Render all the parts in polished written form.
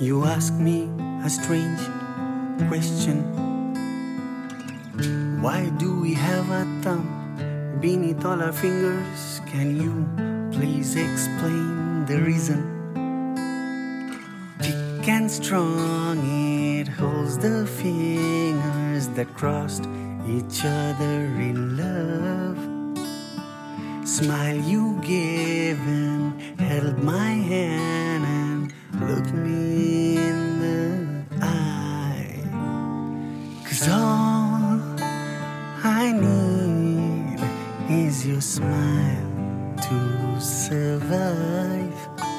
You ask me a strange question. Why do we have a thumb beneath all our fingers? Can you please explain the reason? Thick and strong, it holds the fingers that crossed each other in love. Smile you gave and held my hand and looked me in the eye. 'Cause all I need is your smile to survive.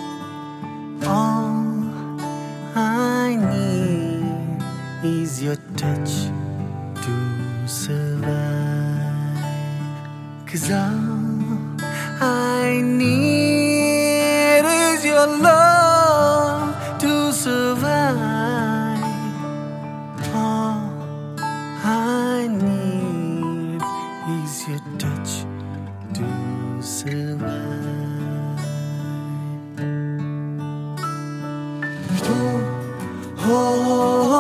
All I need is your touch to survive. 'Cause all I need is your love to survive. All I need is your touch to survive. Oh, oh,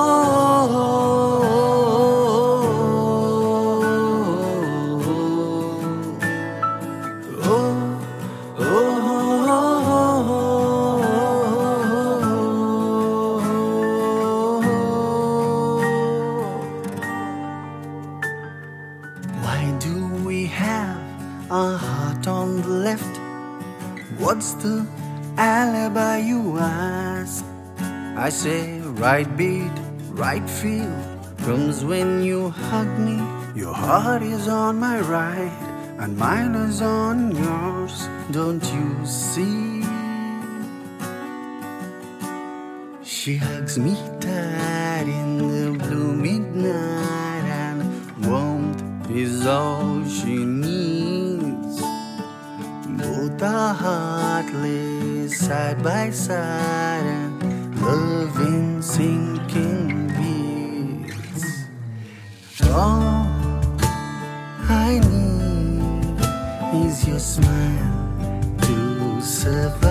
why do we have a heart on the left? What's the alibi, you ask? I say right beat, right feel comes when you hug me. Your heart is on my right and mine is on yours. Don't you see? She hugs me tight in the blue midnight, and warmth is all she needs. Both are heartless side by side, and love in sinking beats. All I need is your smile to survive.